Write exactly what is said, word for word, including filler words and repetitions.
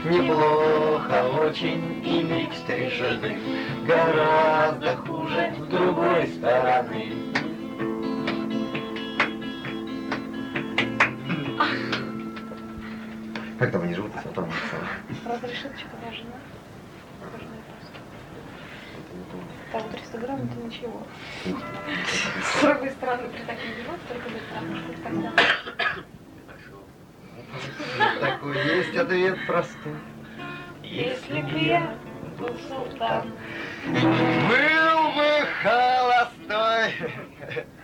Неплохо очень иметь три жены, гораздо хуже с другой стороны. Как там они живут, если там Разрешеточка должна. Там триста грамм это ничего. С другой стороны, при таких делах только быстро, тогда. Такой есть ответ простой. Если б я был султан, был бы холостой.